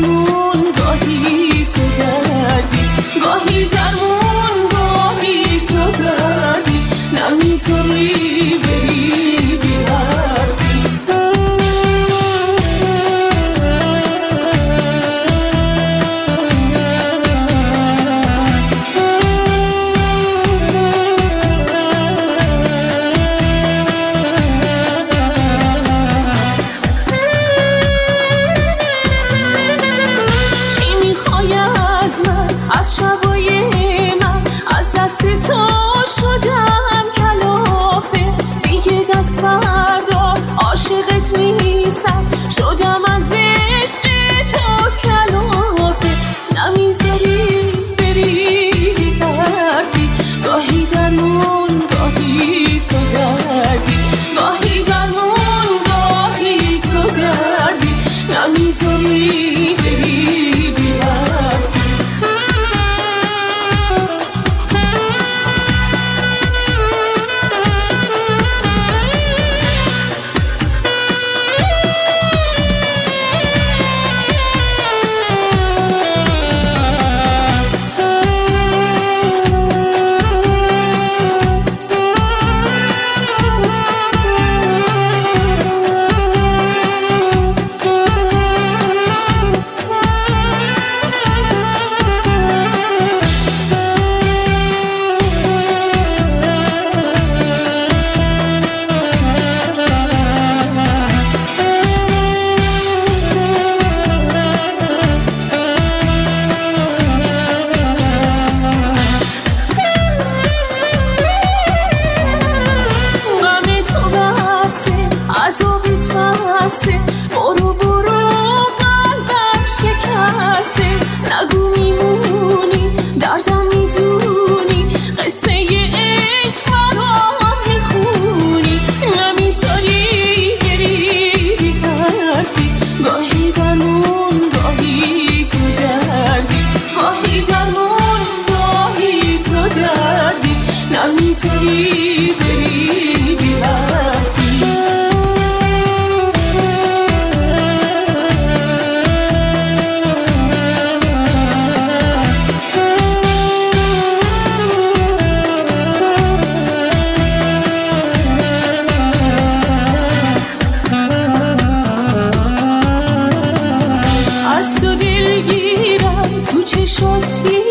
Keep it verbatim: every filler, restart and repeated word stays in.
درمون گاهی تو دردی، گاهی درمون گاهی تو دردی، نمیذاری بری بی حرفی. از شبای من از دست تو شدم کلافه، دیگه دست بردار عاشقت نیستم، شدم از عشق تو کلافه، نمیذاری بری حرفی، گاهی درمون گاهی تو دردی، گاهی درمون گاهی تو دردی، نمیذاری بری بی حرفی. عذابت بسه، برو برو قلبم شکسته، نگو میمونی دردم میدونی، قصه عشق برام میخونی، نمیذاری بری بی حرفی، گاهی درمون گاهی تو دردی، گاهی درمون گاهی تو دردی، نمیذاری بری بی حرفی. از تو دلگیرم تو چشات